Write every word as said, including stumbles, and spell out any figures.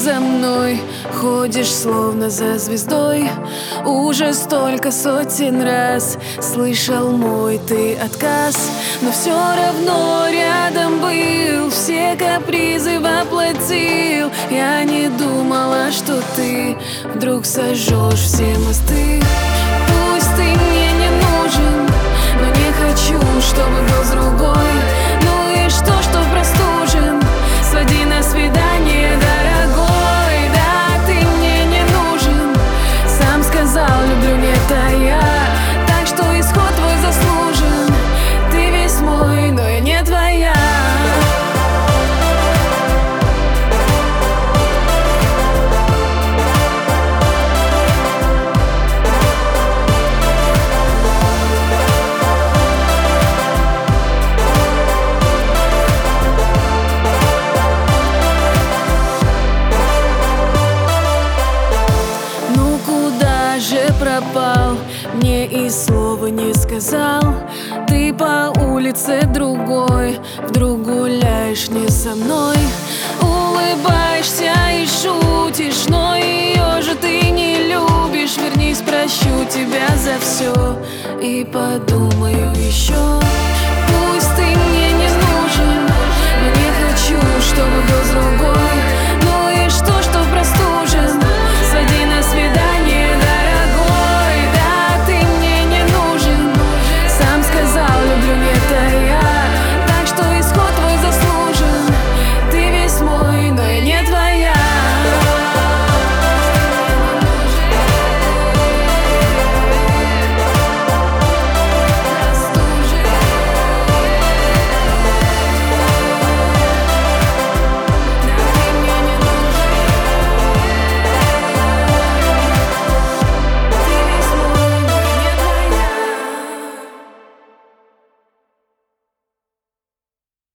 за мной, ходишь словно за звездой. Уже столько сотен раз слышал мой ты отказ, но все равно рядом был, все капризы воплотил. Я не думала, что ты вдруг сожжешь все мосты. Пусть ты мне не нужен, но не хочу, чтобы был с другой. Ну и что, что простужен? Своди на свидание, дорогой. Да, ты мне не нужен, сам сказал, люблю не тая. Так что исход твой заслужен. Ты весь мой, но я не твоя. Пропал, мне и слова не сказал. Ты по улице другой, вдруг гуляешь не со мной. Улыбаешься и шутишь, но ее же ты не любишь. Вернись, прощу тебя за все и подумаю еще. Пусть ты мне не нужен, но не хочу, чтобы был